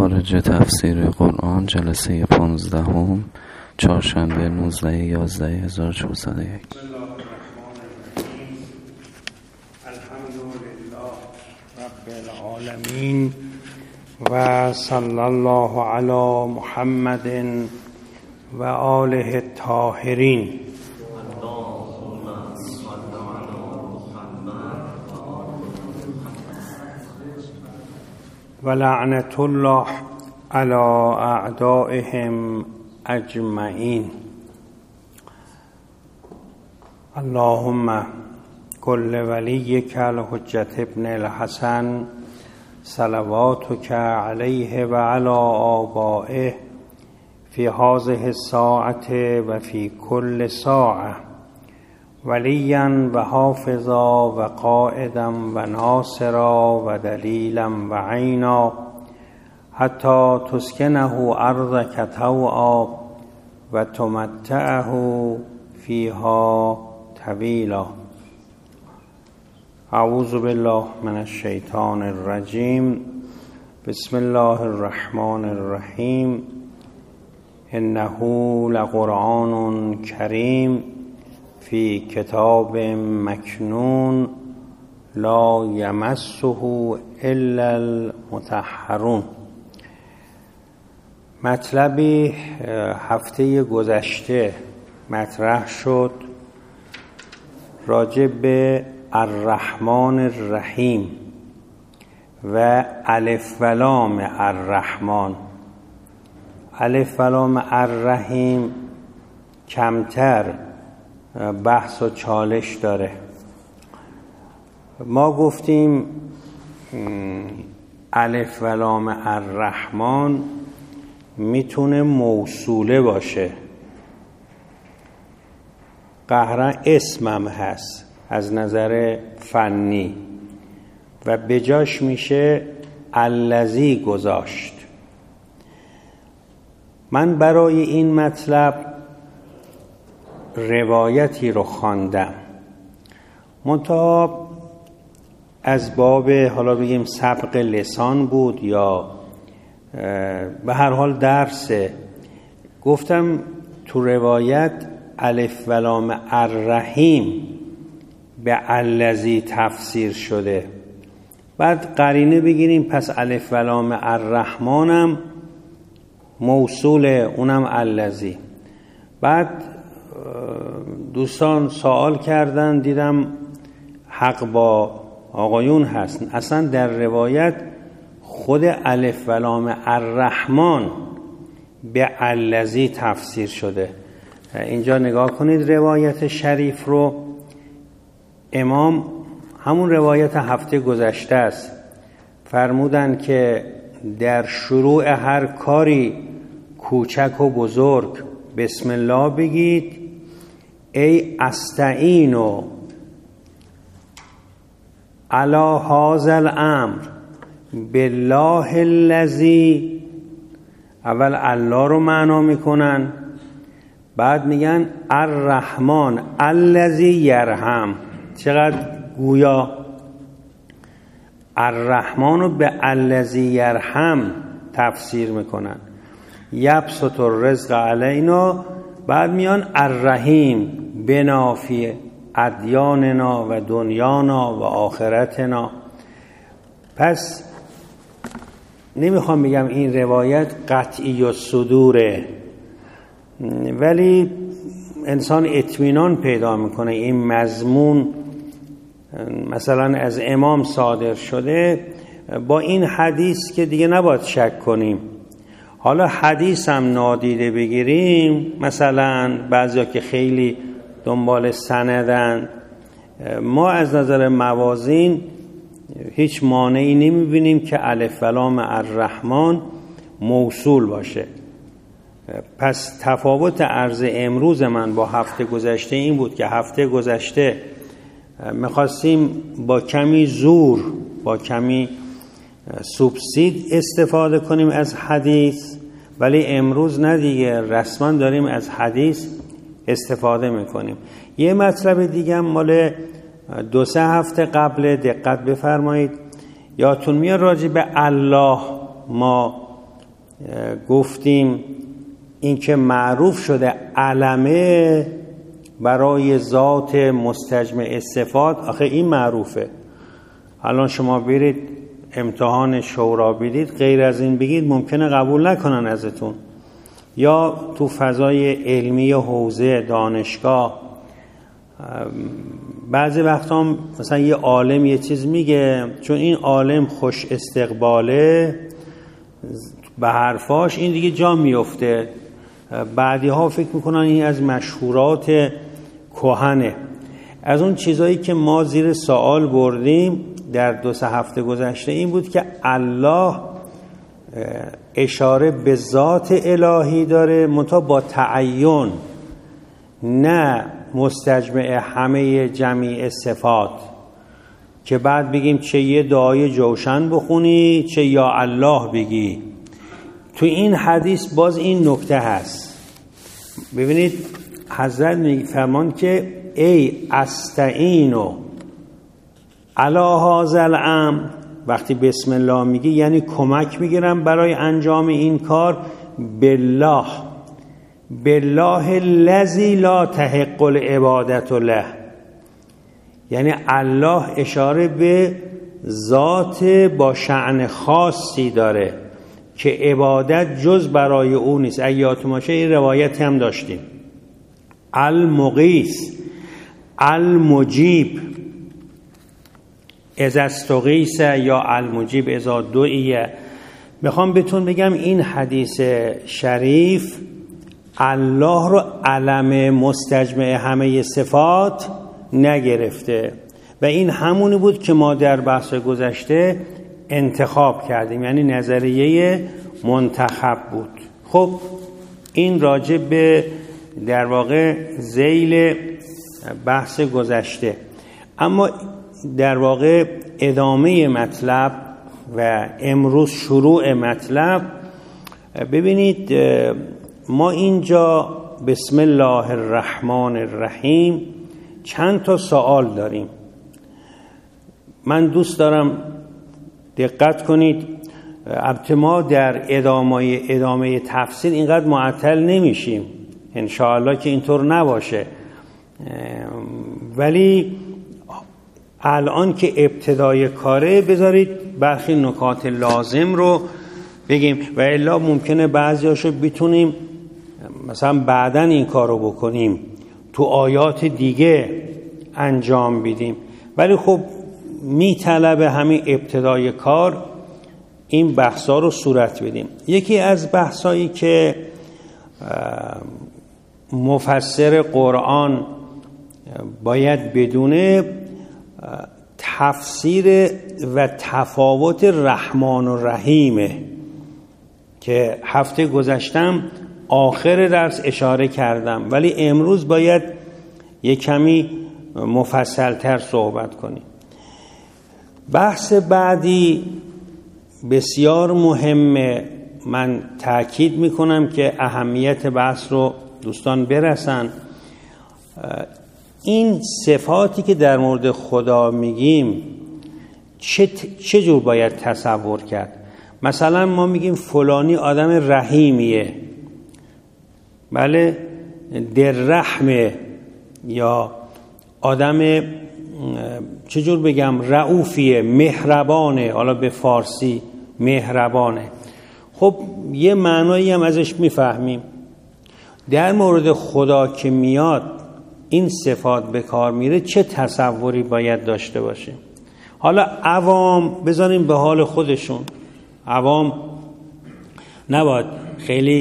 مخارج تفسیر قرآن جلسه 15 چهارشنبه 19/11/1401. الحمدلله رب العالمین و صلی الله علی محمد و آله الطاهرین. و لعنت الله علی اعدائهم اجمعین. اللهم کل ولیک الحجة ابن الحسن صلواتک علیه و علی آبائه فی هذه الساعة و فی کل ساعة ولیا و حافظا و قائدا و ناصرا و دلیلا و عینا حتی تسکنه ارضک طوعا و تمتعه فیها طویلا. اعوذ بالله من الشیطان الرجیم. بسم الله الرحمن الرحیم. انه لقرآن کریم فی کتاب مکنون لا یمسه الا المطهرون. مطلبی هفته گذشته مطرح شد راجع به الرحمن الرحیم و الف و لام الرحمن. الف و لام الرحیم کمتر بحث و چالش داره. ما گفتیم الف و لام الرحمن میتونه موصوله باشه، قهرا اسمم هست از نظر فنی و بجاش میشه الذی گذاشت. من برای این مطلب روایتی رو خواندم، منتها از باب حالا بگیم سبق لسان بود یا به هر حال درسه. گفتم تو روایت الف و لام الرحیم به الذی تفسیر شده، بعد قرینه بگیریم پس الف و لام الرحمن هم موصوله، اونم الذی. بعد دوستان سوال کردن، دیدم حق با آقایون هست، اصلا در روایت خود الف و لام الرحمن به الذی تفسیر شده. اینجا نگاه کنید روایت شریف رو. امام همون روایت هفته گذشته است، فرمودن که در شروع هر کاری کوچک و بزرگ بسم الله بگید. ای استعینو علی هذا الامر بالله الذی. اول الله رو معنا میکنن، بعد میگن الرحمن الذی یرحم. چقدر گویا الرحمن رو به الذی یرحم تفسیر میکنن. یبسط الرزق علینا، بعد میان الرحیم بنا فی ادیاننا و دنیانا و آخرتنا. پس نمیخوام بگم این روایت قطعی الصدوره، ولی انسان اطمینان پیدا میکنه این مضمون مثلا از امام صادر شده با این حدیث که دیگه نباید شک کنیم. حالا حدیث هم نادیده بگیریم، مثلا بعضیا که خیلی دنبال سندن، ما از نظر موازین هیچ مانعی نمیبینیم که الف و لام الرحمن موصول باشه. پس تفاوت عرض امروز من با هفته گذشته این بود که هفته گذشته میخواستیم با کمی زور، با کمی سوبسید استفاده کنیم از حدیث، ولی امروز نه دیگه، رسما داریم از حدیث استفاده میکنیم. یه مطلب دیگه هم مال 2-3 هفته قبل، دقت بفرمایید، یادتون میاد راجع به الله ما گفتیم این که معروف شده علمه برای ذات مستجمع صفات، آخه این معروفه. الان شما برید امتحان شورا بدید، غیر از این بگید ممکنه قبول نکنن ازتون. یا تو فضای علمی حوزه دانشگاه بعضی وقتا مثلا یه عالم یه چیز میگه، چون این عالم خوش استقباله به حرفاش، این دیگه جا میفته. بعدی ها فکر میکنن این از مشهورات کهنه. از اون چیزایی که ما زیر سوال بردیم در 2-3 هفته گذشته این بود که الله اشاره به ذات الهی داره، منتها با تعین، نه مستجمع همه جمیع صفات که بعد بگیم چه یه دعای جوشن بخونی چه یا الله بگی. تو این حدیث باز این نکته هست. ببینید حضرت میفرمان که ای استعینو علی هذا الامر، وقتی بسم الله میگی یعنی کمک میگیرم برای انجام این کار، بالله الذی لا تحق العبادة له، یعنی الله اشاره به ذات با شأن خاصی داره که عبادت جز برای او نیست. اگه یادتون باشه این روایت هم داشتیم، المغیث المجیب اذا استغیث یا المجیب اذا دعی. میخوام بهتون بگم این حدیث شریف الله رو علم مستجمع همه صفات نگرفته و این همونی بود که ما در بحث گذشته انتخاب کردیم، یعنی نظریه منتخب بود. خب این راجع به در واقع ذیل بحث گذشته. اما در واقع ادامه مطلب و امروز شروع مطلب، ببینید ما اینجا بسم الله الرحمن الرحیم چند تا سوال داریم. من دوست دارم دقت کنید. البته ما در ادامه تفسیر اینقدر معطل نمیشیم انشاءالله که اینطور نباشه، ولی الان که ابتدای کاره بذارید برخی نکات لازم رو بگیم و الا ممکنه بعضیاشو بتونیم مثلا بعداً این کار رو بکنیم تو آیات دیگه انجام بدیم، ولی خب میطلبه همین ابتدای کار این بحثا رو صورت بدیم. یکی از بحثایی که مفسر قرآن باید بدونه تفسیر و تفاوت رحمان و رحیمه که هفته گذشتم آخر درس اشاره کردم، ولی امروز باید یک کمی مفصل‌تر صحبت کنیم. بحث بعدی بسیار مهمه، من تأکید میکنم که اهمیت بحث رو دوستان برسن. این صفاتی که در مورد خدا میگیم چه جور باید تصور کرد؟ مثلا ما میگیم فلانی آدم رحیمیه، بله، در رحمه، یا آدم چجور بگم رؤوفیه، مهربانه، حالا به فارسی مهربانه. خب یه معنایی هم ازش میفهمیم. در مورد خدا که میاد این صفات به کار میره چه تصوری باید داشته باشه؟ حالا عوام بذاریم به حال خودشون، عوام نباید خیلی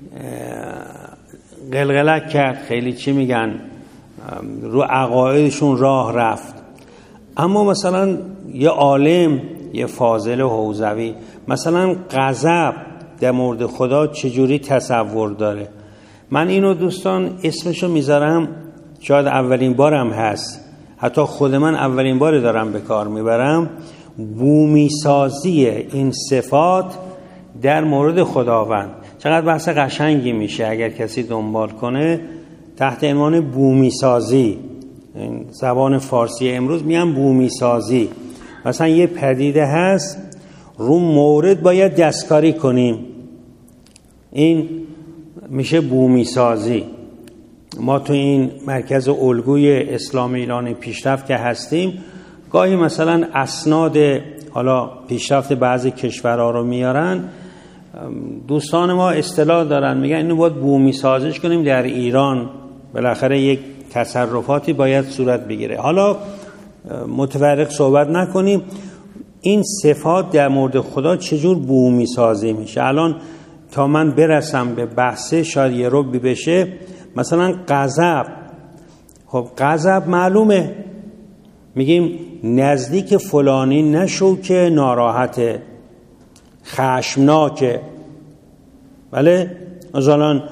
قلقلک کرد، خیلی چی میگن رو عقایدشون راه رفت. اما مثلا یه عالم، یه فاضل حوزوی مثلا غضب در مورد خدا چجوری تصور داره؟ من اینو دوستان اسمشو میذارم، شاید اولین بارم هست، حتی خود من اولین بار دارم به کار میبرم، بومی سازی این صفات در مورد خداوند. چقدر بحث قشنگی میشه اگر کسی دنبال کنه تحت عنوان بومی سازی. این زبان فارسی امروز میگن بومی سازی. مثلا یه پدیده هست، رو مورد باید دستکاری کنیم، این میشه بومی سازی. ما تو این مرکز الگوی اسلام ایران پیشرفت که هستیم، گاهی مثلا اسناد حالا پیشرفت بعضی کشورها رو میارن، دوستان ما اصطلاح دارن میگن اینو باید بومی سازیش کنیم در ایران، بالاخره یک تصرفاتی باید صورت بگیره. حالا متفرق صحبت نکنیم، این صفات در مورد خدا چجور بومی سازی میشه. الان تا من برسم به بحثه شاید یه ربی بشه. مثلا غضب، خب غضب معلومه، میگیم نزدیک فلانی نشو که ناراحته، خشمناکه. بله مثلا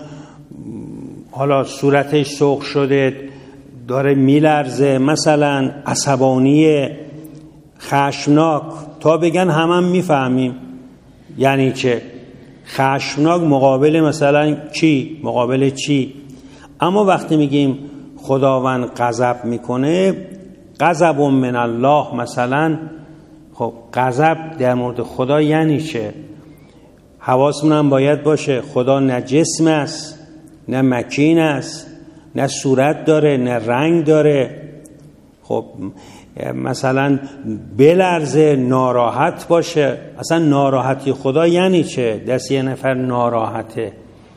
حالا صورتش سرخ شده، داره میلرزه، مثلا عصبانیه، خشمناک. تا بگن همه میفهمیم یعنی چه. خشمناک مقابل مثلا چی؟ مقابل چی؟ اما وقتی میگیم خداوند غضب میکنه، غضب من الله مثلا، خب غضب در مورد خدا یعنی چه؟ حواسمون هم باید باشه خدا نه جسم است، نه مکین است، نه صورت داره، نه رنگ داره. خب مثلا بلرزه، ناراحت باشه، اصلا ناراحتی خدا یعنی چه؟ دست یه نفر ناراحته.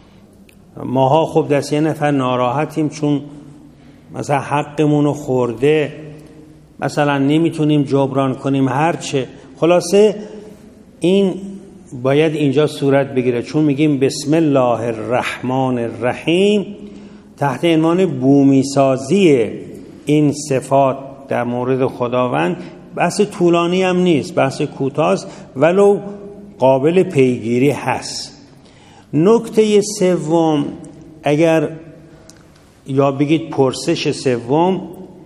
ماها خب دست یه نفر ناراحتیم چون مثلا حقمونو خورده، مثلا نمیتونیم جبران کنیم، هرچه. خلاصه این باید اینجا صورت بگیره، چون میگیم بسم الله الرحمن الرحیم تحت عنوان بومی سازی این صفات در مورد خداوند. بحث طولانی هم نیست، بحث کوتاست ولو قابل پیگیری هست. نکته سوم، اگر یا بگید پرسش سوم،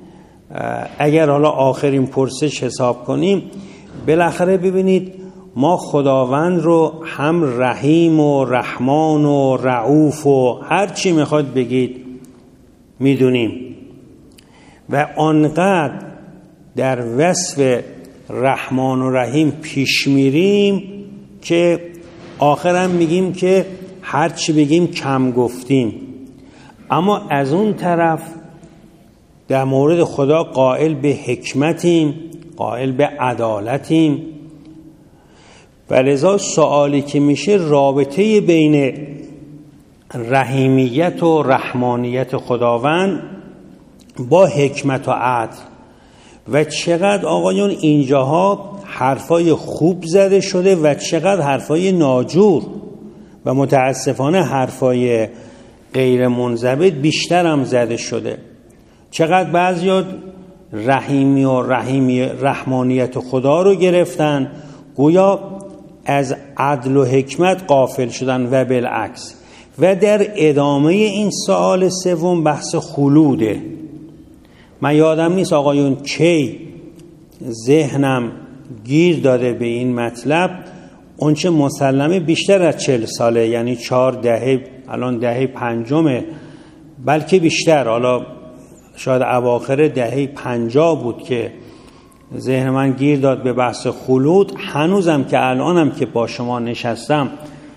اگر حالا آخرین پرسش حساب کنیم، بالاخره ببینید ما خداوند رو هم رحیم و رحمان و رعوف و هر چی میخواد بگید میدونیم و آنقدر در وصف رحمان و رحیم پیش میریم که آخرم میگیم که هر چی بگیم کم گفتیم. اما از اون طرف در مورد خدا قائل به حکمتیم، قائل به عدالتیم. ولذا سوالی که میشه رابطه بین رحیمیت و رحمانیت خداوند با حکمت و عدل و چقدر آقایون اینجاها حرفای خوب زده شده و چقدر حرفای ناجور و متاسفانه حرفای غیر منضبط بیشتر هم زده شده. چقدر بعضیا رحیمی و رحمانیت خدا رو گرفتن، گویا از عدل و حکمت غافل شدن و بالعکس. و در ادامه این سوال سوم بحث خلوده. من یادم نیست آقایون کی ذهنم گیر داده به این مطلب، اونچه مسلمه بیشتر از 40 ساله، یعنی 4 دهه، الان دهه 5، بلکه بیشتر، حالا شاید اواخر دهه 50 بود که ذهن من گیر داد به بحث خلود. هنوزم که الانم که با شما نشستم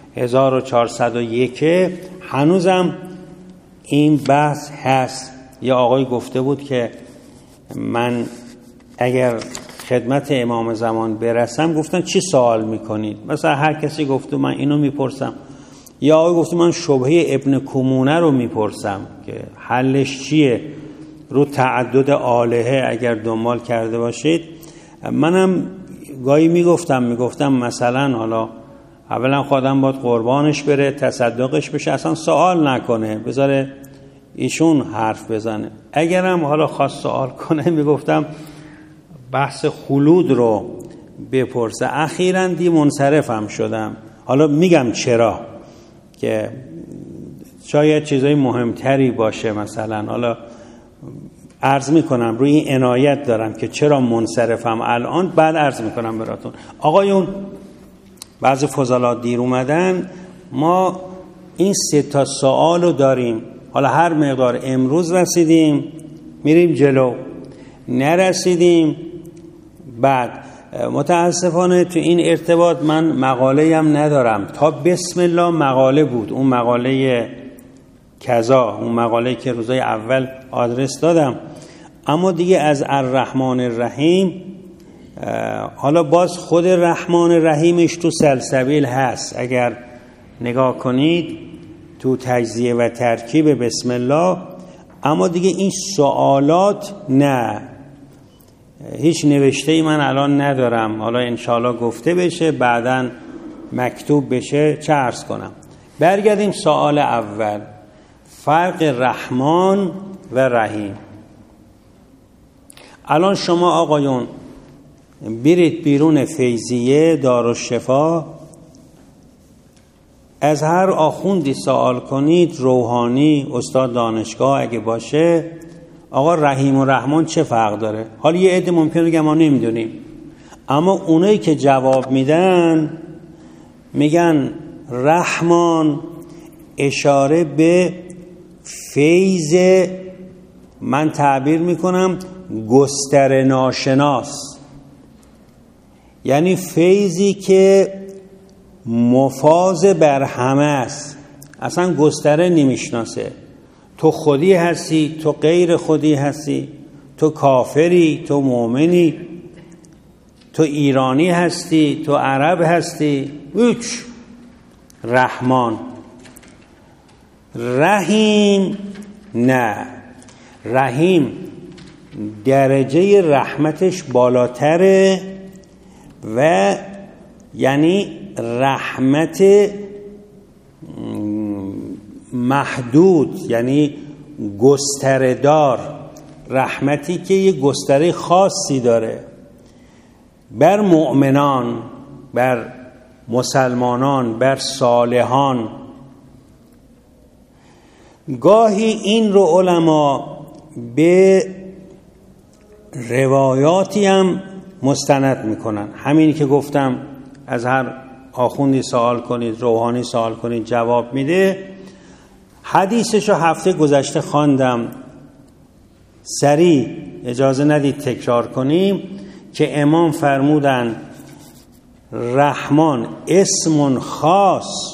1401 هنوزم این بحث هست. یا آقای گفته بود که من اگر خدمت امام زمان برسم، گفتن چی سوال میکنید؟ مثلا هر کسی گفته من اینو میپرسم، یا آقای گفته من شبهه ابن کمونه رو میپرسم که حلش چیه، رو تعدد آلهه اگر دنبال کرده باشید. منم گاهی میگفتم مثلا حالا اولا خودم باید قربانش بره، تصدقش بشه، اصلا سوال نکنه، بذاره ایشون حرف بزنه. اگرم حالا خواست سوال کنه میگفتم بحث خلود رو بپرسه. اخیراً منصرفم شدم. حالا میگم چرا، که شاید چیزای مهمتری باشه. مثلا حالا عرض میکنم، روی این عنایت دارم که چرا منصرفم الان، بعد عرض میکنم براتون. آقایون بعضی فضلا دیر اومدن، ما این 3 سوال رو داریم. حالا هر مقدار امروز رسیدیم میریم جلو، نرسیدیم بعد. متاسفانه تو این ارتباط من مقاله هم ندارم. تا بسم الله مقاله بود، اون مقاله کذا، اون مقاله که روزای اول آدرس دادم، اما دیگه از الرحمن الرحیم، حالا باز خود رحمان رحیمش تو سلسبیل هست اگر نگاه کنید تو تجزیه و ترکیب بسم الله، اما دیگه این سوالات نه، هیچ نوشته ای من الان ندارم. حالا انشاءالله گفته بشه، بعداً مکتوب بشه چه عرض کنم. برگردیم سوال اول، فرق رحمان و رحیم. الان شما آقایون برید بیرون فیضیه دارالشفا، از هر آخوندی سوال کنید، روحانی، استاد دانشگاه اگه باشه، آقا رحیم و رحمان چه فرق داره؟ حالا یه عده ممکنه بگن ما نمیدونیم، اما اونایی که جواب میدن میگن رحمان اشاره به فیض، من تعبیر میکنم گستر ناشناس، یعنی فیضی که مفاض بر همه است، اصلا گستره نمیشناسه. تو خودی هستی، تو غیر خودی هستی، تو کافری، تو مؤمنی، تو ایرانی هستی، تو عرب هستی، هیچ. رحمان. رحیم نه، رحیم درجه رحمتش بالاتره و یعنی رحمت محدود، یعنی گستردار، رحمتی که یه گستره خاصی داره بر مؤمنان، بر مسلمانان، بر صالحان. گاهی این رو علما به روایاتی هم مستند میکنن، همینی که گفتم از هر آخوندی سوال کنید، روحانی سوال کنید، جواب میده. حدیثشو هفته گذشته خواندم، سریع اجازه ندید تکرار کنیم، که امام فرمودن رحمان اسم خاص،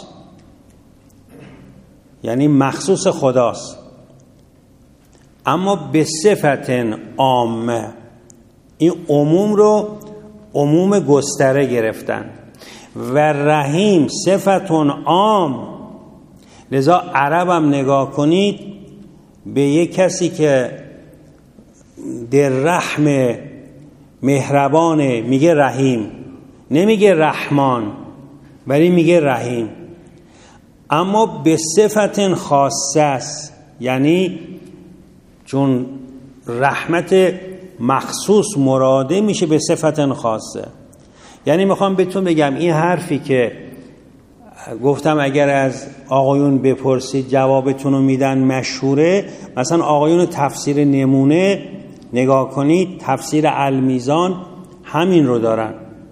یعنی مخصوص خداست، اما به صفت عامه. این عموم رو عموم گستره گرفتن. و رحیم صفت عام، لذا عرب هم نگاه کنید به یک کسی که در رحم مهربانه میگه رحیم، نمیگه رحمان، ولی میگه رحیم، اما به صفت خاصه است، یعنی چون رحمت مخصوص مراده میشه به صفت خاصه. یعنی میخوام بهتون بگم این حرفی که گفتم اگر از آقایون بپرسید جوابتون رو میدن مشهوره. مثلا آقایون تفسیر نمونه نگاه کنید، تفسیر المیزان همین رو دارن.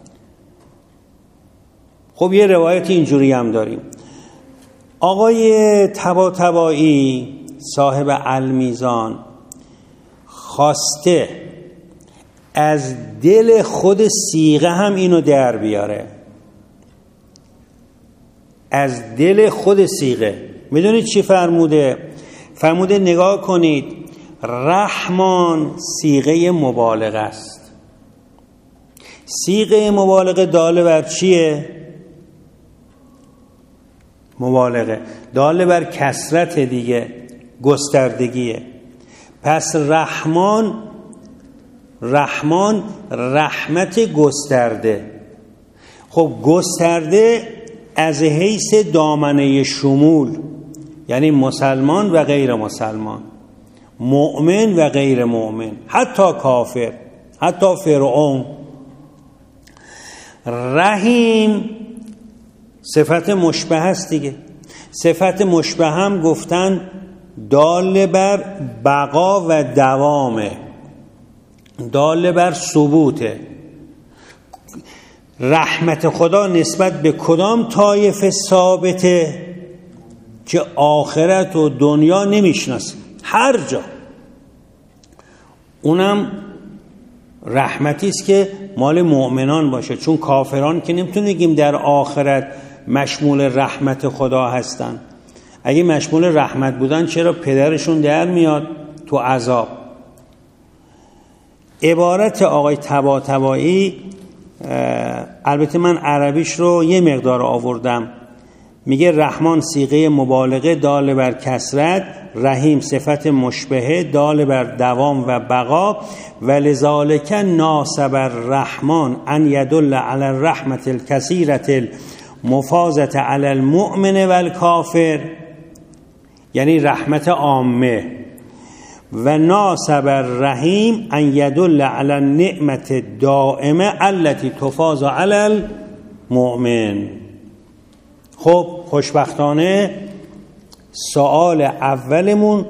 خب یه روایت اینجوری هم داریم، آقای طباطبایی صاحب المیزان خواسته از دل خود صیغه هم اینو در بیاره، از دل خود صیغه. میدونید چی فرموده؟ فرموده نگاه کنید، رحمان صیغه مبالغه است. صیغه مبالغه داله بر چیه؟ مبالغه داله بر کثرت دیگه، گستردگیه. پس رحمان رحمت گسترده. خب گسترده از حیث دامنه شمول، یعنی مسلمان و غیر مسلمان، مؤمن و غیر مؤمن، حتی کافر، حتی فرعون. رحیم صفت مشبه است دیگه. صفت مشبه هم گفتن دال بر بقا و دوامه، دال بر ثبوته. رحمت خدا نسبت به کدام طایفه ثابته؟ که آخرت و دنیا نمیشناسه، هر جا. اونم رحمتی است که مال مؤمنان باشه، چون کافران که نمیتونیم بگیم در آخرت مشمول رحمت خدا هستن. اگه مشمول رحمت بودن چرا پدرشون در میاد تو عذاب؟ عبارت آقای طباطبایی، البته من عربیش رو یه مقدار آوردم، میگه رحمان صیغه مبالغه دال بر کثرت، رحیم صفت مشبهه دال بر دوام و بقا، ولذالک ناسب الرحمن ان یدل علی الرحمت الکثیرة المفاضة علی المؤمن والکافر، یعنی رحمت عامه. و ناسب الرحیم ان یدل علی النعمت الدائمه التي تفاض علی المؤمن. خب خوشبختانه سوال اولمون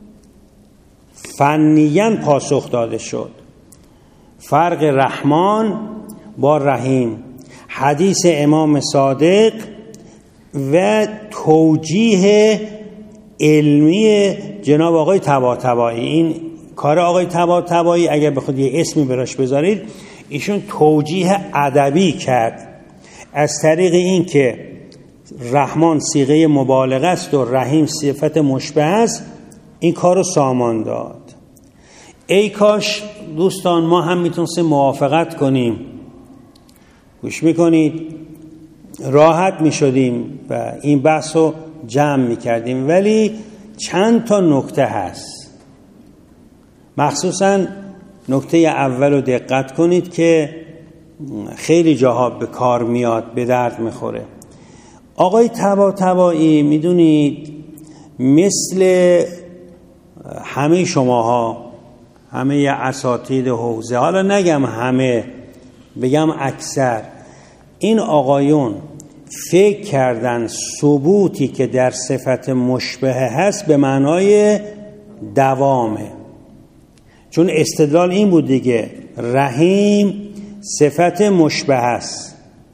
فنیاً پاسخ داده شد. فرق رحمان با رحیم، حدیث امام صادق و توجیه علمی جناب آقای طباطبایی. این کار آقای طباطبایی اگر بخواد یه اسمی براش بذارید، ایشون توجیه ادبی کرد از طریق این که رحمان صیغه مبالغه است و رحیم صفت مشبه است، این کارو سامان داد. ای کاش دوستان ما هم میتونستیم موافقت کنیم، گوش میکنید، راحت میشدیم و این بحثو جمع میکردیم، ولی چند تا نکته هست. مخصوصا نکته اول رو دقت کنید که خیلی جاها به کار میاد، به درد میخوره. آقای طباطبایی میدونید مثل همه شماها، همه اساتید حوزه، حالا نگم همه، بگم اکثر، این آقایون فکر کردن ثبوتی که در صفت مشبه هست به معنای دوامه. چون استدلال این بود دیگه، رحیم صفت مشبه است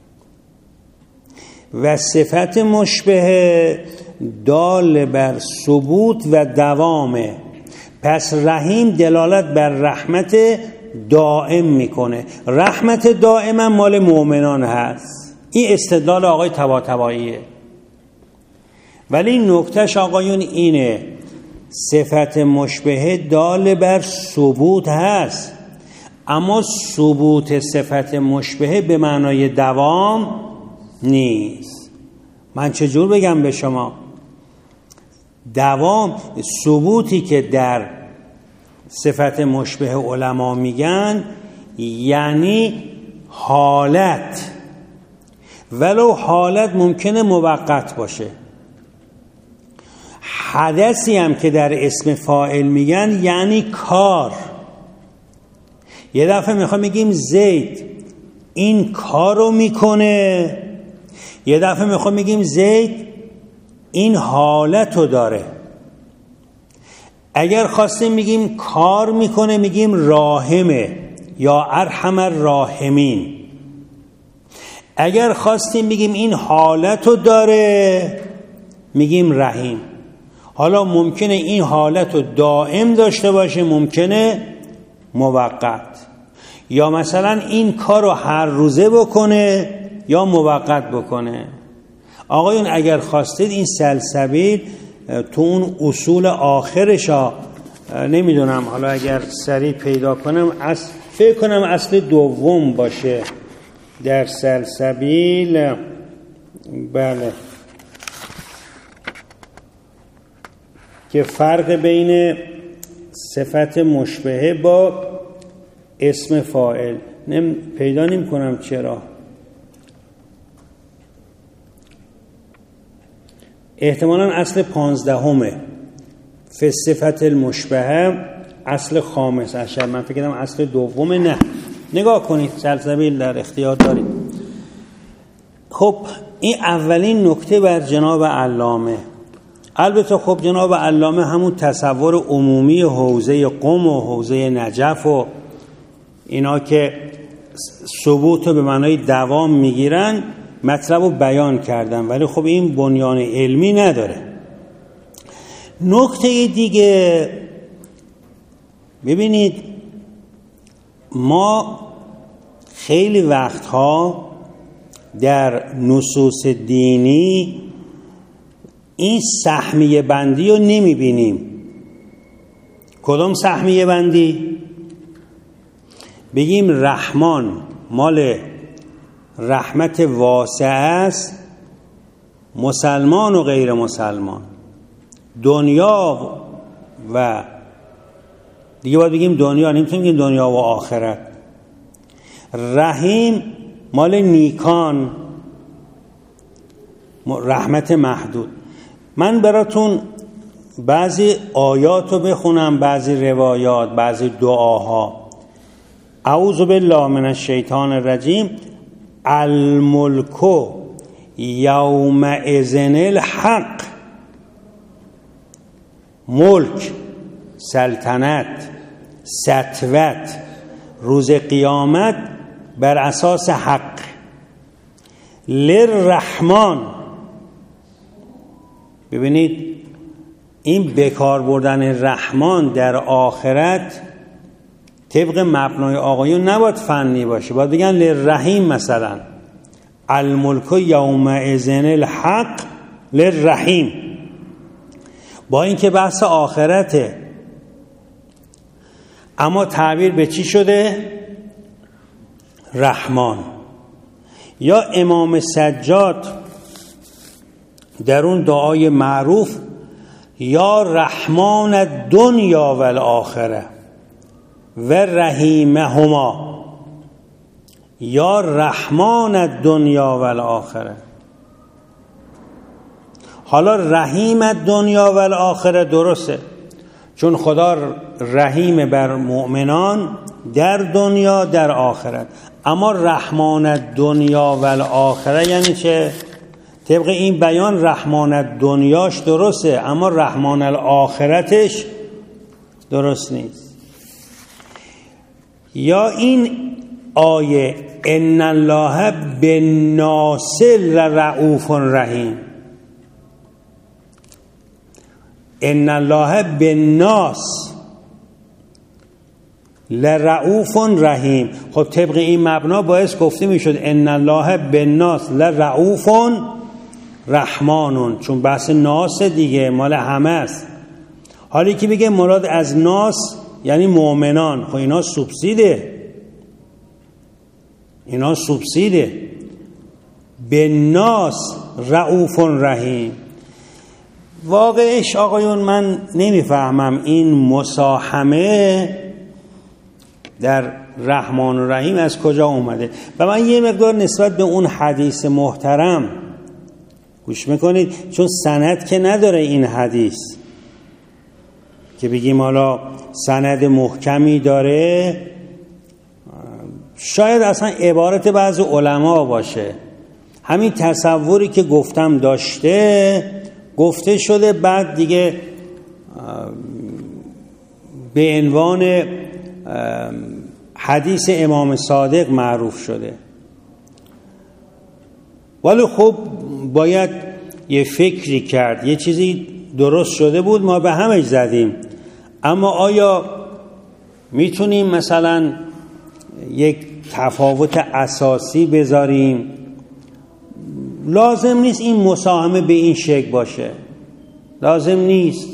و صفت مشبه دال بر ثبوت و دوامه، پس رحیم دلالت بر رحمت دائم میکنه. رحمت دائم مال مؤمنان هست. این استدلال آقای طباطباییه. ولی نکتهش آقایون اینه، صفت مشبه دال بر ثبوت هست، اما ثبوت صفت مشبه به معنای دوام نیست. من چجور بگم به شما؟ دوام، ثبوتی که در صفت مشبه علما میگن یعنی حالت، ولو حالت ممکنه موقت باشه. حدثی هم که در اسم فاعل میگن یعنی کار. یه دفعه میخوام بگیم زید این کارو میکنه، یه دفعه میخوام بگیم زید این حالتو داره. اگر خواستیم بگیم کار میکنه میگیم راحمه یا ارحم الراحمین. اگر خواستیم بگیم این حالتو داره میگیم رحیم. حالا ممکنه این حالتو دائم داشته باشه، ممکنه موقت، یا مثلا این کارو هر روزه بکنه یا موقت بکنه. آقایون اگر خواستید این سلسبیل تو اون اصول آخرش نمیدونم، حالا اگر سریع پیدا کنم، فکر کنم اصل دوم باشه در سلسبیل. بله، که فرق بین صفت مشبهه با اسم فاعل پیدا نمی کنم. چرا؟ احتمالاً اصل 15 فی صفت المشبهه، اصل خامس عشر. من فکر کنم اصل دومه. نه، نگاه کنید، سلسبیل در اختیار دارید. خب این اولین نکته بر جناب علامه. البته خب جناب علامه همون تصور عمومی حوزه قم و حوزه نجف و اینا که ثبوت به معنای دوام میگیرن مطلب رو بیان کردن، ولی خب این بنیان علمی نداره. نکته دیگه ببینید، ما خیلی وقتها در نصوص دینی این سهمیه بندی رو نمیبینیم. کدوم سهمیه بندی؟ بگیم رحمان مال رحمت واسعه است، مسلمان و غیر مسلمان، دنیا و دیگه باید بگیم دنیا، نمیتونیم بگیم دنیا و آخرت. رحیم مال نیکان، رحمت محدود. من براتون بعضی آیات رو بخونم، بعضی روایات، بعضی دعاها. اعوذ بالله من الشیطان الرجیم. الملک یومئذ الحق. ملک، سلطنت، سطوت روز قیامت بر اساس حق. للرحمن. ببینید این بکار بردن رحمان در آخرت طبق مبنای آقایون نباید فنی باشه، باید بگن للرحیم. مثلا الملک یومئذ الحق للرحیم، با اینکه بحث آخرته، اما تعبیر به چی شده؟ رحمان. یا امام سجاد در اون دعای معروف یا رحمان الدنیا و الاخره و رحیمهما، یا رحمان الدنیا و الاخره. حالا رحیم الدنیا و الاخره درسته، چون خدا رحیم بر مؤمنان در دنیا در آخرت. اما رحمان الدنیا و الاخره یعنی چه؟ طبق این بیان رحمان الدنیاش درسته، اما رحمان الاخرتش درست نیست. یا این آیه ان الله بالناس لرؤوف رحیم. ان الله بالناس لرؤوف رحیم. خب طبق این مبنا باعث گفته میشد ان الله بالناس لرؤوف رحمانون، چون بحث ناس دیگه مال همه است. حالی که بگه مراد از ناس یعنی مؤمنان، خب اینا سوبسیده. بالناس رؤوف رحیم. واقعش آقایون من نمیفهمم این مساهمه در رحمان و رحیم از کجا اومده. و من یه مقدار نسبت به اون حدیث محترم گوش میکنید، چون سند که نداره این حدیث که بگیم حالا سند محکمی داره، شاید اصلا عبارت بعض علما باشه. همین تصوری که گفتم گفته شده، بعد دیگه به عنوان حدیث امام صادق معروف شده. ولی خب باید یه فکری کرد، یه چیزی درست شده بود ما به همش زدیم. اما آیا میتونیم مثلا یک تفاوت اساسی بذاریم؟ لازم نیست این مساهمه به این شکل باشه، لازم نیست.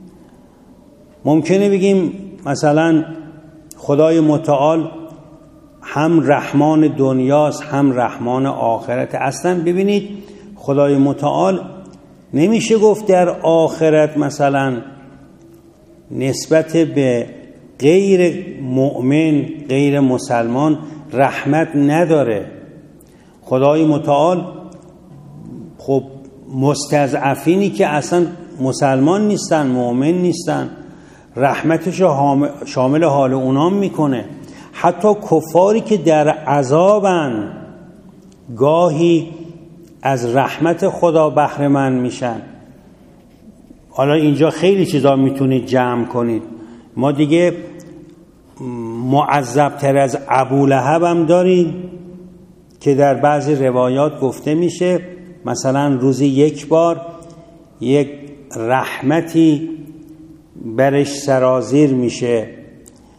ممکنه بگیم مثلا خدای متعال هم رحمان دنیاست هم رحمان آخرت. اصلا ببینید خدای متعال نمیشه گفت در آخرت مثلا نسبت به غیر مؤمن غیر مسلمان رحمت نداره. خدای متعال خب مستضعفینی که اصلا مسلمان نیستن مؤمن نیستن رحمتش شامل حال اونام میکنه. حتی کفاری که در عذابن گاهی از رحمت خدا بهره مند میشن. حالا اینجا خیلی چیزا میتونید جمع کنید. ما دیگه معذبتر از ابولهب هم داریم که در بعضی روایات گفته میشه مثلا روزی یک بار یک رحمتی برش سرازیر میشه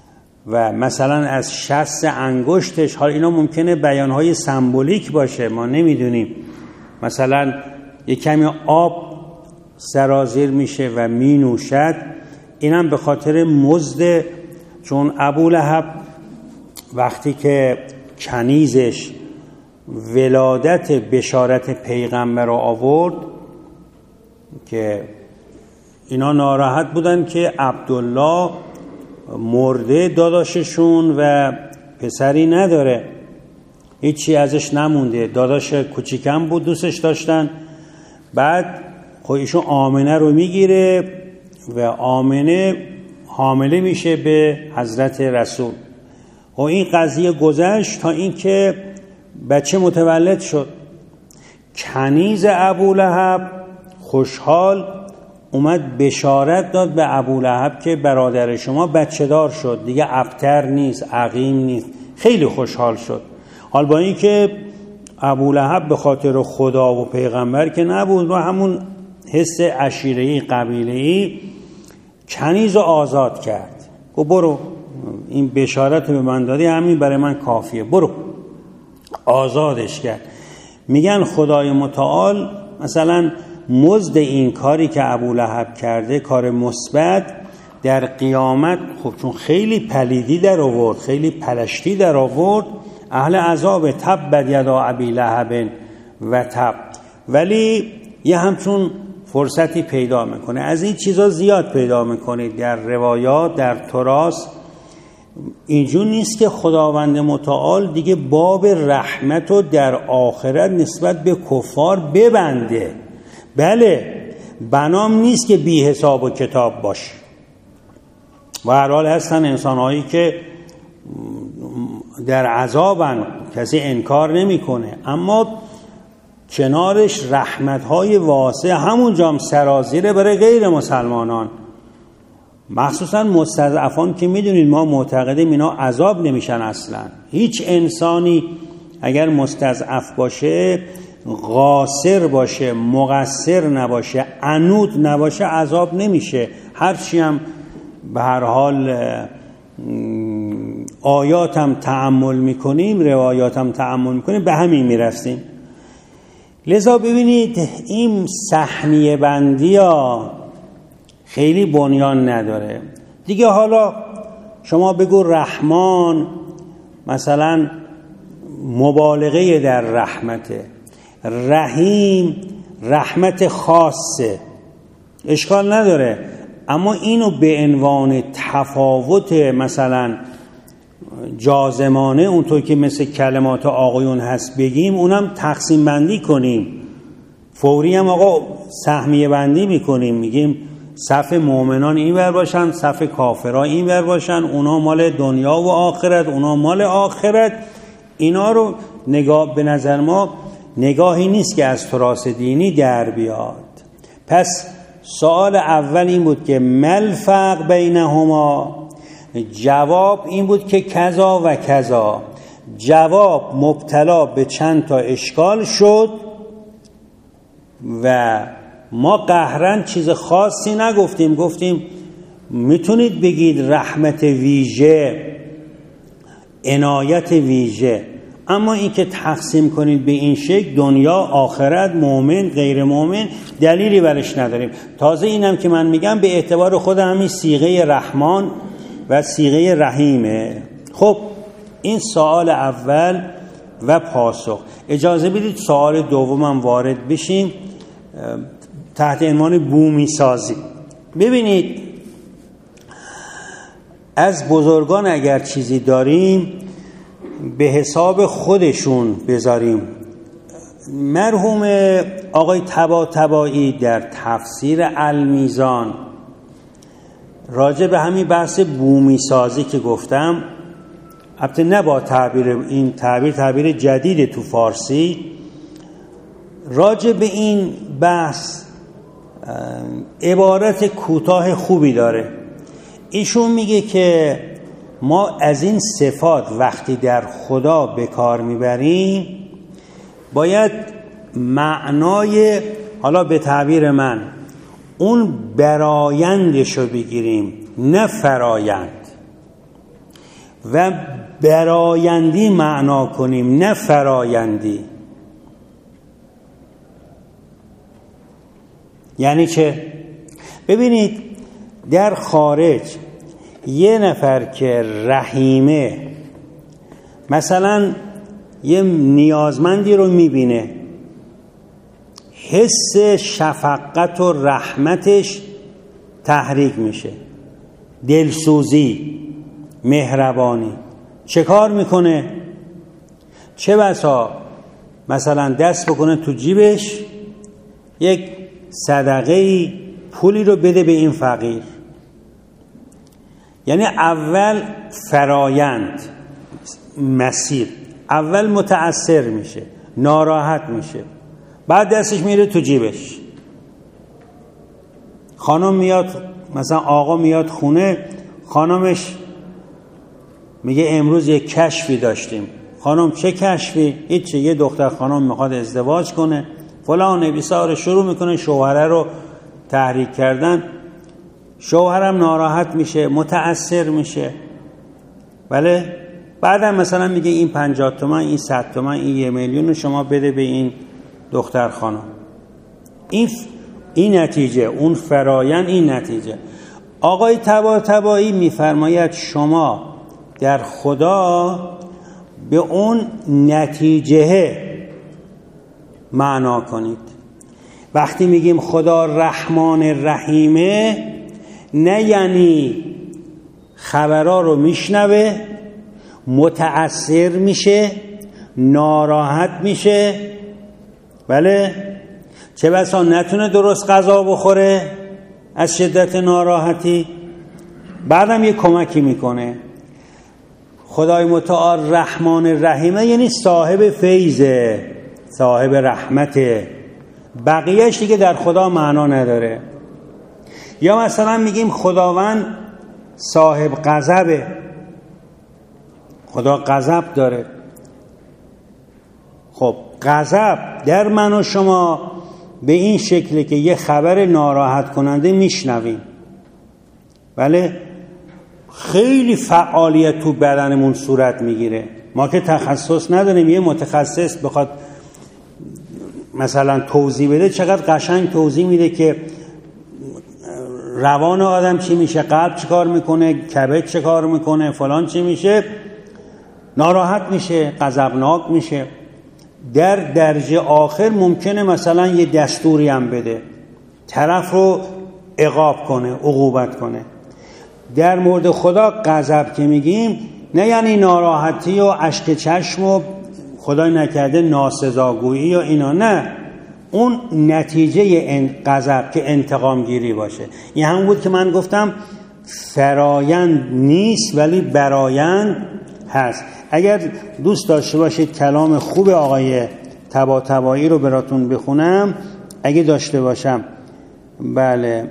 و مثلا از شست انگشتش، حالا اینا ممکنه بیانهای سمبولیک باشه، ما نمیدونیم، مثلا یک کمی آب سرازیر میشه و می نوشد، اینم به خاطر مزد، چون ابولهب وقتی که کنیزش ولادت بشارت پیغمبر رو آورد که اینا ناراحت بودن که عبدالله مرده داداششون و پسری نداره، هیچی ازش نمونده، داداش کوچیکم بود دوستش داشتن. بعد خب ایشون آمنه رو میگیره و آمنه حامله میشه به حضرت رسول. و این قضیه گذشت تا اینکه بچه متولد شد. کنیز ابولهب خوشحال اومد بشارت داد به ابولهب که برادر شما بچه دار شد، دیگه ابتر نیست، عقیم نیست. خیلی خوشحال شد. حال با این که ابولهب به خاطر خدا و پیغمبر که نبود و همون حس عشیره‌ای قبیله‌ای کنیز رو آزاد کرد. گفت برو این بشارت به من دادی، همین برای من کافیه، برو. آزادش کرد. میگن خدای متعال مثلا مزد این کاری که ابولهب کرده، کار مثبت، در قیامت خب چون خیلی پلیدی در آورد، خیلی پلشتی در آورد، اهل عذاب تبت یدا ابی لهب و تب، ولی یه همچون فرصتی پیدا میکنه. از این چیزا زیاد پیدا میکنید در روایات، در تراث. اینجور نیست که خداوند متعال دیگه باب رحمت رو در آخرت نسبت به کفار ببنده. بله، بنام نیست که بی حساب و کتاب باشه. و هر حال هستن انسانهایی که در عذابن، کسی انکار نمیکنه، اما کنارش رحمت‌های واسع همونجا هم سرازیره برای غیر مسلمانان، مخصوصا مستضعفان که میدونید ما معتقدیم اینا عذاب نمیشن اصلا. هیچ انسانی اگر مستضعف باشه، قاصر باشه، مقصر نباشه، عنود نباشه، عذاب نمیشه. هرچی هم به هر حال آیاتم تأمل میکنیم، روایاتم تأمل میکنیم، به همین میرسیم. لذا ببینید این سهمیه بندی ها خیلی بنیان نداره دیگه. حالا شما بگو رحمان مثلا مبالغه در رحمته، رحیم رحمت خاصه، اشکال نداره، اما اینو به عنوان تفاوت مثلا جازمانه اونطور که مثل کلمات آقایون هست بگیم، اونم تقسیم بندی کنیم، فوری هم آقا سهمیه بندی میکنیم، میگیم صف مؤمنان این ور باشن، صف کافرها این ور باشن، اونا مال دنیا و آخرت، اونا مال آخرت. اینا رو نگاه، به نظر ما نگاهی نیست که از تراث دینی در بیاد. پس سوال اول این بود که مل فرق بینهما، جواب این بود که کذا و کذا. جواب مبتلا به چند تا اشکال شد و ما قهرن چیز خاصی نگفتیم، گفتیم میتونید بگید رحمت ویژه، عنایت ویژه، اما این که تقسیم کنید به این شکل دنیا آخرت، مؤمن غیر مؤمن، دلیلی برش نداریم. تازه اینم که من میگم به اعتبار خود همین صیغه رحمان و صیغه رحیمه. خب این سوال اول و پاسخ. اجازه بدید سوال دومم وارد بشیم تحت عنوان بومی سازی. ببینید از بزرگان اگر چیزی داریم به حساب خودشون بذاریم. مرحوم آقای طباطبایی در تفسیر المیزان راجع به همین بحث بومی سازی که گفتم، البته نه با تعبیر این تعبیر جدید تو فارسی، راجع به این بحث عبارت کوتاه خوبی داره. ایشون میگه که ما از این صفات وقتی در خدا به کار میبریم باید معنای، حالا به تعبیر من، اون برایندشو بگیریم، نه فرایند. و برایندی معنا کنیم، نه فرایندی. یعنی چه؟ ببینید در خارج یه نفر که رحیمه، مثلا یه نیازمندی رو میبینه، حس شفقت و رحمتش تحریک میشه، دلسوزی، مهربانی. چه کار میکنه؟ چه بسا مثلا دست بکنه تو جیبش، یک صدقه پولی رو بده به این فقیر. یعنی اول فرایند، مسیر، اول متأثر میشه، ناراحت میشه، بعد دستش میره تو جیبش. خانم میاد، مثلا آقا میاد خونه، خانمش میگه امروز یک کشفی داشتیم. خانم چه کشفی؟ هیچ، یه دختر خانم میخواد ازدواج کنه، فلان بیسار، شروع میکنه شوهره رو تحریک کردن. شوهرم ناراحت میشه، متأثر میشه. بله، بعدم مثلا میگه این 50 تومن، این 100 تومن، این 1 میلیون رو شما بده به این دختر خانم. این نتیجه، اون فرایند، این نتیجه. آقای طباطبایی میفرماید شما در خدا به اون نتیجه معنا کنید. وقتی میگیم خدا رحمان رحیمه، نه یعنی خبرها رو میشنوه، متأثر میشه، ناراحت میشه. بله، چه بسا نتونه درست غذا بخوره از شدت ناراحتی، بعدم یه کمکی میکنه. خدای متعال رحمان رحیمه یعنی صاحب فیضه، صاحب رحمته. بقیهش دیگه در خدا معنا نداره. یا مثلا میگیم خداوند صاحب غضبه، خدا غضب داره. خب غضب در من و شما به این شکلی که یه خبر ناراحت کننده میشنویم، بله، خیلی فعالیت تو بدنمون صورت میگیره. ما که تخصص نداریم، یه متخصص بخواد مثلا توضیح بده چقدر قشنگ توضیح میده که روان آدم چی میشه، قلب چی کار میکنه، کبد چی کار میکنه، فلان چی میشه، ناراحت میشه، غضبناک میشه. در درجه آخر ممکنه مثلا یه دستوری هم بده، طرف رو عقاب کنه، عقوبت کنه. در مورد خدا غضب که میگیم، نه یعنی ناراحتی و اشک چشم و خدای نکرده ناسزاگویی و اینا، نه، اون نتیجه این غضب که انتقام گیری باشه. این هم بود که من گفتم فرایند نیست ولی برایند هست. اگر دوست داشته باشید کلام خوب آقای طباطبایی رو براتون بخونم، اگه داشته باشم. بله،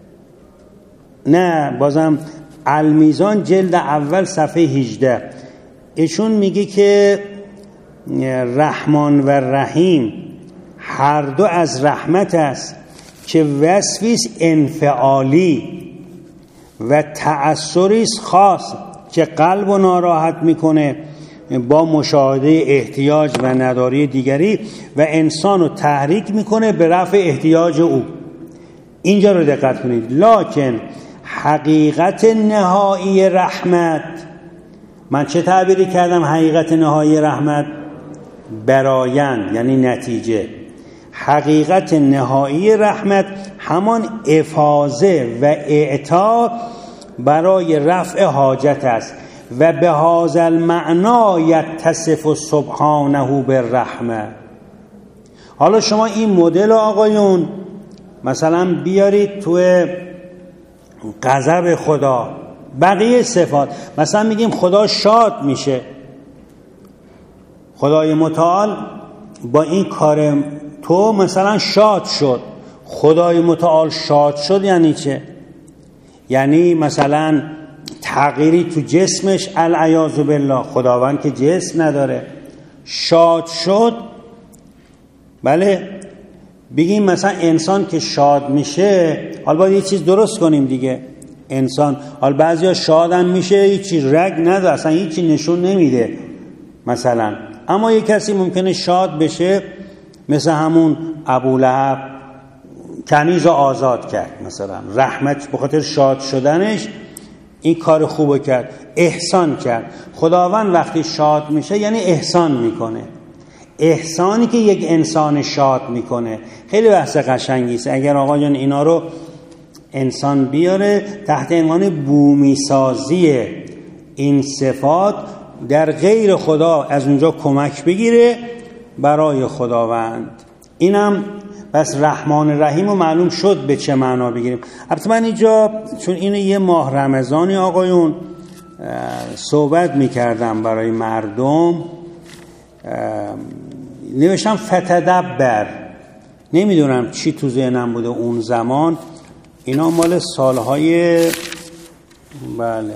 نه، بازم المیزان جلد اول صفحه 18 ایشون میگه که رحمان و رحیم هر دو از رحمت است که وصفیست انفعالی و تأثریست خاص که قلب و ناراحت میکنه با مشاهده احتیاج و نداری دیگری و انسان رو تحریک میکنه به رفع احتیاج او. اینجا رو دقت کنید. لکن حقیقت نهایی رحمت، من چه تعبیری کردم؟ حقیقت نهایی رحمت برایند، یعنی نتیجه. حقیقت نهایی رحمت همان افاضه و اعطا برای رفع حاجت است و به هذا المعنا یتصف سبحانه بالرحمه. حالا شما این مدل آقایون مثلا بیارید تو غضب خدا، بقیه صفات. مثلا میگیم خدا شاد میشه، خدای متعال با این کار تو مثلا شاد شد. خدای متعال شاد شد یعنی چه؟ یعنی مثلا تغییری تو جسمش، العیاذ بالله، خداوند که جسم نداره، شاد شد. بله، بگیم مثلا انسان که شاد میشه، حالا باید یه چیز درست کنیم دیگه. انسان حال بعضیا شادم میشه هیچی رگ نداره، اصلا هیچی نشون نمیده مثلا، اما یک کسی ممکنه شاد بشه مثل همون ابولهب کنیز رو آزاد کرد مثلا، رحمت به خاطر شاد شدنش این کار خوبو کرد، احسان کرد. خداوند وقتی شاد میشه یعنی احسان میکنه. احسانی که یک انسان شاد میکنه خیلی بحث قشنگی است. اگر آقا جان اینا رو انسان بیاره تحت عنوان بومی سازی این صفات در غیر خدا از اونجا کمک بگیره برای خداوند، اینم بس رحمان رحیم و معلوم شد به چه معنا بگیریم. البته من اینجا چون اینو یه ماه رمضانی آقایون صحبت میکردم برای مردم، نوشتم فتدبر، نمیدونم چی تو ذهنم بوده اون زمان، اینا مال سالهای بله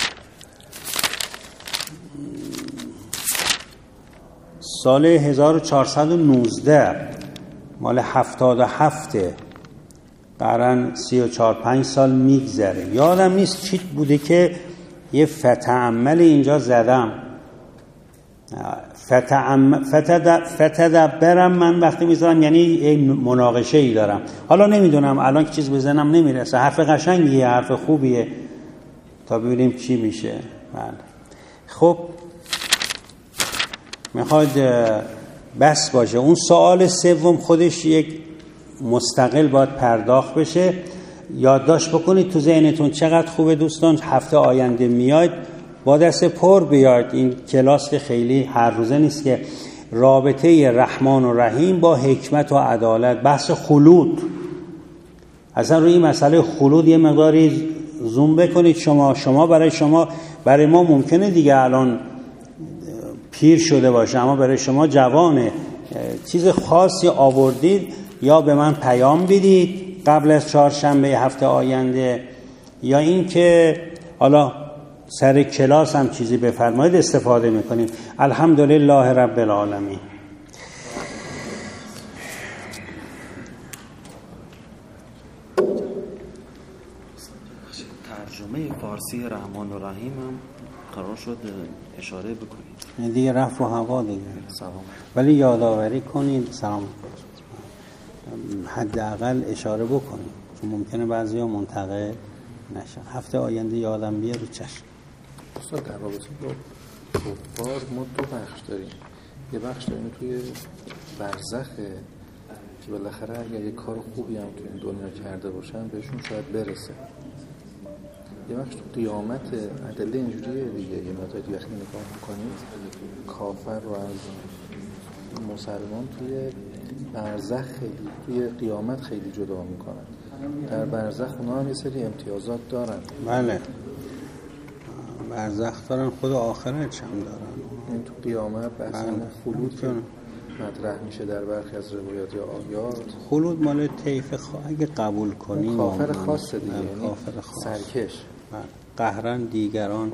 سال 1419 مال 77 قرن 34-5 سال میگذره، یادم نیست چی بوده که یه فتعمل اینجا زدم. فتدبرم من وقتی میذارم یعنی مناقشه ای دارم، حالا نمیدونم الان که چیز بزنم نمیرسه، حرف قشنگیه، حرف خوبیه، تا ببینیم چی میشه. بله خب میخواد بس باشه. اون سوال سوم خودش یک مستقل باید پرداخت بشه. یادداشت بکنید تو ذهنتون. چقدر خوبه دوستان، هفته آینده میاید با دست پر بیاید. این کلاس خیلی هر روزه نیست که رابطه رحمان و رحیم با حکمت و عدالت، بحث خلود. اصلا روی این مسئله خلود یه مقداری زوم بکنید. شما برای ما ممکنه دیگه الان پیر شده باشه، اما برای شما جوانه، چیز خاصی آوردید یا به من پیام بدید قبل از چهارشنبه هفته آینده، یا این که حالا سر کلاس هم چیزی بفرمایید استفاده میکنیم. الحمدلله رب العالمین. ترجمه فارسی رحمان و رحیم هم قرار شد اشاره بکنید دیگه، رفت و هوا دیگه. سلام. ولی یادآوری کنید سلام، حداقل اشاره بکنید چون ممکنه بعضیا منتقد نشن. هفته آینده یادم بیاره رو چشم. استاد در رابطه با کفار ما دو بخش داریم. یه بخش داریم توی برزخه که بالاخره اگر یه کار خوبی هم تو این دنیا کرده باشن بهشون شاید برسه. یه بخش تو قیامت ادله اینجوریه دیگه. یه مدتی وقتی نگاه میکنید کافر رو از مسلمان توی برزخ خیلی، توی قیامت خیلی جدا میکنن. در برزخ اونا هم یه سری امتیازات دارن. بله برزخ دارن، خود آخرت هم دارن. این تو قیامت بحث خلود که مطرح میشه در برخی از روایات یا آیات. خلود مال طیف اگه قبول کنیم کافر خاصه دیگه، یعنی کافر خاص، سرکش، قهرن دیگران.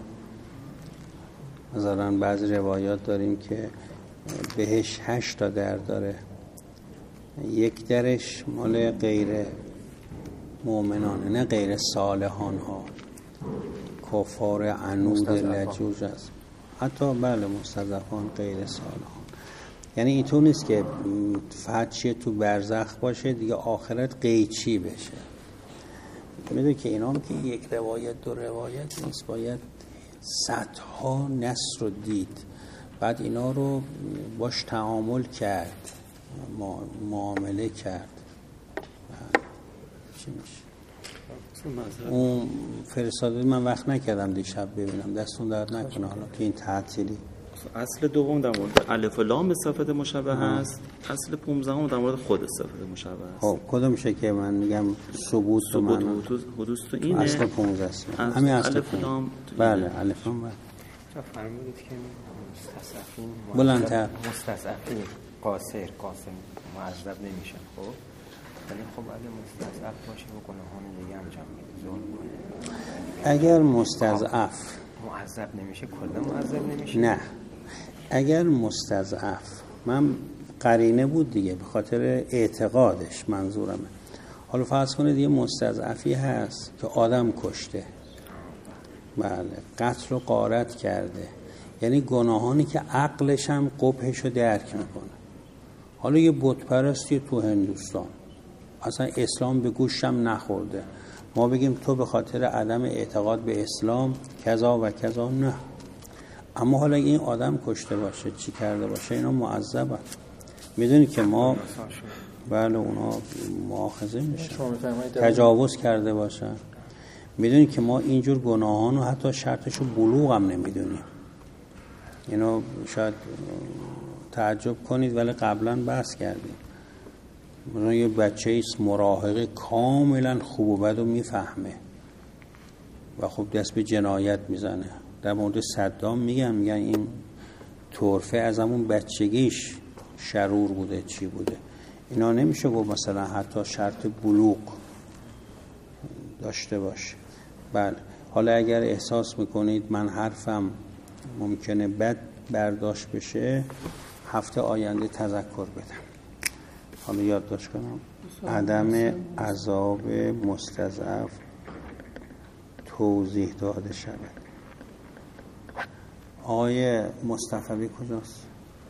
مثلا بعضی روایات داریم که بهش 8 تا در داره، یک درش مال غیر مؤمنانه، نه غیر صالحان ها، کفار عنود لجوج است، حتی بله مستضعفان غیر صالحان. یعنی اینطور نیست که فتحی تو برزخ باشه دیگه آخرت قیچی بشه. میدونی که اینا هم که یک روایت دو روایت نیست، باید صدها نص رو دید، بعد اینا رو باش تعامل کرد، معامله کرد. چی میشه؟ اون فرستاده من وقت نکردم دیشب ببینم، دستون درد نکنه حالا تو این تعطیلی. اصل دوم در مورد الف و لام صفت مشبه است، اصل 15 در مورد خود صفت مشبه است. خب کدوم میشه که من میگم ثبوت و من حدوث تو اینه، اصل 15 است همین اصل الف و لام. بله الف لام. بله فرمودید که مستضعفین بلندتر، مستضعفین قاصر معذب نمیشن. خب ولی خب اگه مستضعف باشه و گناهان دیگه هم جمع ظلم کنه، اگر مستضعف معذب نمیشه کلا معذب نمیشه؟ نه، اگر مستضعف، من قرینه بود دیگه به خاطر اعتقادش منظورمه. حالا فرض کنید یه مستضعفی هست که آدم کشته، بله، قتل و غارت کرده، یعنی گناهانی که عقلش هم قبحش رو درک میکنه. حالا یه بت پرستی تو هندوستان، اصلا اسلام به گوشم نخورده، ما بگیم تو به خاطر عدم اعتقاد به اسلام کذا و کذا، نه. اما حالا این آدم کشته باشه، چی کرده باشه، اینا معذبن. میدونی که ما بله اونا مؤاخذه میشه، تجاوز کرده باشن. میدونی که ما اینجور گناهان و حتی شرطشو بلوغ هم نمیدونیم. اینو شاید تعجب کنید ولی قبلا بحث کردیم. مثلا یه بچه ایست مراهقه کاملا خوب و بد رو میفهمه و خب دست به جنایت میزنه. در مورد صدام میگن این طرفه از همون بچگیش شرور بوده، چی بوده. اینا نمیشه گفت مثلا حتی شرط بلوغ داشته باشه. بله، حالا اگر احساس میکنید من حرفم ممکنه بد برداشت بشه، هفته آینده تذکر بدم. حالا یادداشت کنم عدم عذاب مستضعف توضیح داده شود. آقای مصطفی کجاست؟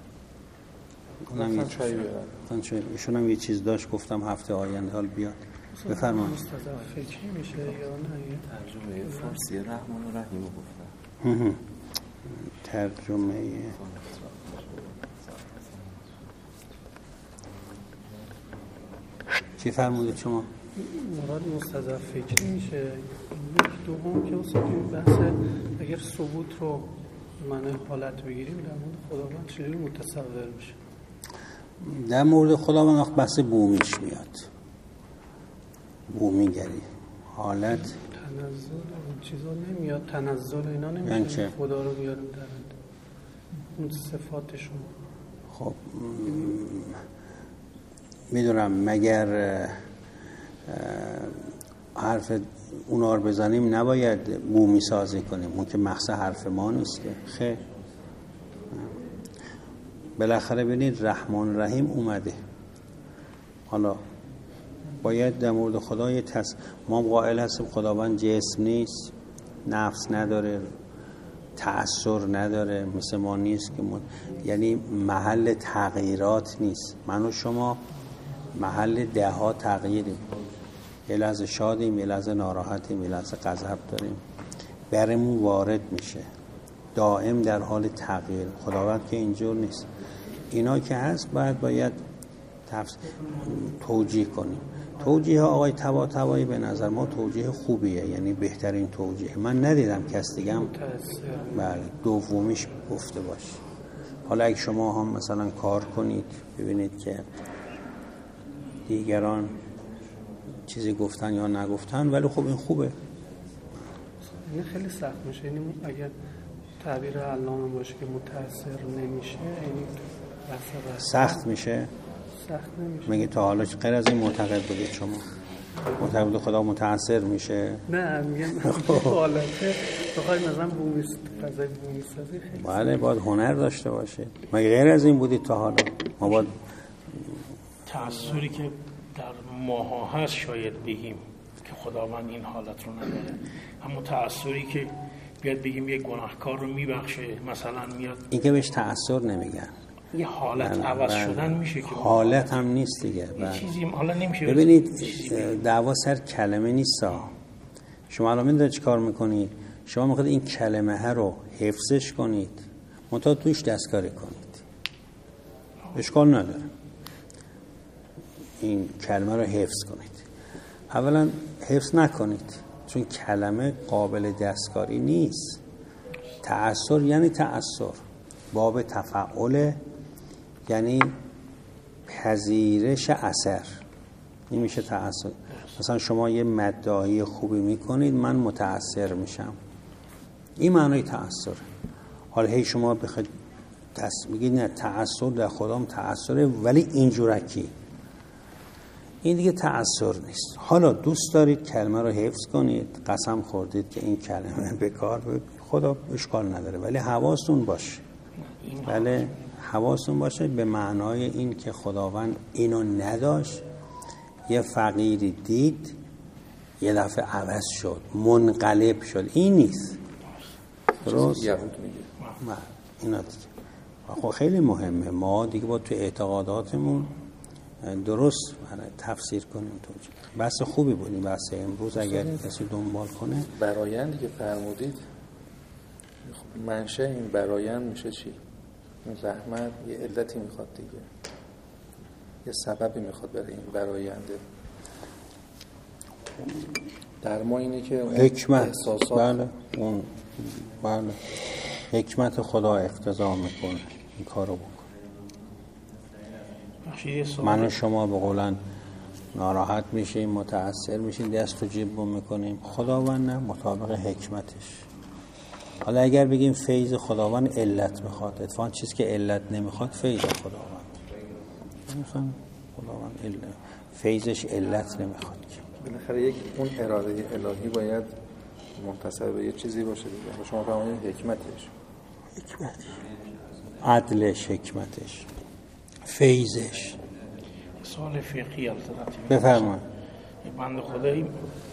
ایشون هم یه چیز داشت، گفتم هفته آینده حال بیاد. بفرمایید. مستضعف فکری میشه یا نه؟ ترجمه فارسی رحمان و رحیم رو گفتم. ترجمه چی فرمودید شما؟ مراد مستضعف فکری میشه. دوم که اصلا این بحث اگر ثبوت رو من حالت بگیریم در مورد خداوند چجوری متصور میشه؟ در مورد خداوند وقت بحث بومیش میاد، بومیگری، حالت تنزل اون چیزا نمیاد، تنزل اینا نمیشه خدا رو بیاریم در اون صفاتشون. خب میدونم مگر حرف اونا رو بزنیم نباید بومی سازی کنیم، اون که مقصد حرف ما نیست که. خیر، بالاخره ببینید رحمان رحیم اومده. حالا باید در مورد خدای ما قائل هستیم خداوند جسم نیست، نفس نداره، تأثیر نداره، مثل ما نیست که یعنی محل تغییرات نیست. من و شما محل دهها تغییریم، یه لحظه شادیم، یه لحظه ناراحتیم، یه لحظه غضب داریم، برمون وارد میشه، دائم در حال تغییر. خداوند که اینجور نیست. اینا که هست باید توجیه کنیم. توجیه آقای طباطبایی به نظر ما توجیه خوبیه، یعنی بهترین توجیه. من ندیدم کس دیگه هم بله دومیش گفته باشه. حالا اگه شما هم مثلا کار کنید ببینید که دیگران چیزی گفتن یا نگفتن، ولی خب این خوبه. این خیلی سخت میشه، یعنی اگر تعبیر علامه باشه که متأثر نمیشه، یعنی سخت میشه. سخت نمیشه. مگه تا حالا غیر از این معتقد بودید شما؟ معتقد بود خدا متأثر میشه؟ نه میگم حالته بخوای مثلا فضای بومی سازی خیلی بله باید هنر داشته باشه. مگه غیر از این بودید تا حالا؟ ما باید تأثیری که در ماها هست شاید بگیم که خداوند این حالت رو نداره، اما تأثیری که بیاد بگیم یک گناهکار رو میبخشه مثلا میاد، این که بهش تأثیر نمیگن، یه حالت عوض شدن میشه که حالت هم نیست دیگه. چیزی حالا نمیشه. ببینید دعوا سر کلمه نیست. شما الان میدونید چی کار میکنید؟ شما میخواید این کلمه ها رو حفظش کنید، منتها توش دستکاری کنید، اشکال نداره. این کلمه رو حفظ کنید. اولا حفظ نکنید چون کلمه قابل دستکاری نیست. تأثیر یعنی تأثیر، باب تفعول یعنی پذیرش اثر، این میشه تأثیر. مثلا شما یه مدعای خوبی میکنید، من متأثر میشم، این معنی تأثیر. حالا هی شما بخواید میگید نه تأثیر در خدام تأثیره ولی اینجورکی، این دیگه تأثیر نیست. حالا دوست دارید کلمه رو حفظ کنید، قسم خوردید که این کلمه به کار ببرید، خدا اشکال نداره، ولی حواستون باشه. بله حواستون باشه به معنای این که خداوند اینو نداشت، یه فقیری دید یه دفعه عوض شد، منقلب شد، این نیست. درست؟ یهود میگه اینا دیگه خب خیلی مهمه ما دیگه با تو اعتقاداتمون درست تفسیر کنیم. توجیه بحث خوبی بود این بحث امروز، اگر کسی دنبال کنه. برایندی که فرمودید، خب منشأ این برایند میشه چی؟ این رحمت یه علتی میخواد دیگه، یه سببی میخواد برای این براینده. در ما اینه که حکمت، احساسات بله اون بله حکمت خدا اقتضا میکنه این کارو بکنه. من و شما به قولن ناراحت میشیم، متأثر میشیم، دست تو جیبمون میکنیم، خداوند نه، مطابق حکمتش. حالا اگر بگیم فیض خداوند علت میخواد، اتفاقا چیزی که علت نمیخواد فیض خداوند نمیخواد، خداوند علت فیضش علت نمیخواد. بالاخره یک اون اراده الهی باید منتصب به یه چیزی باشه دیگه. شما فرمودید حکمتش، عدلش، حکمتش، فیضش. سوال فقهی البته بفرمایید. بنده خدایی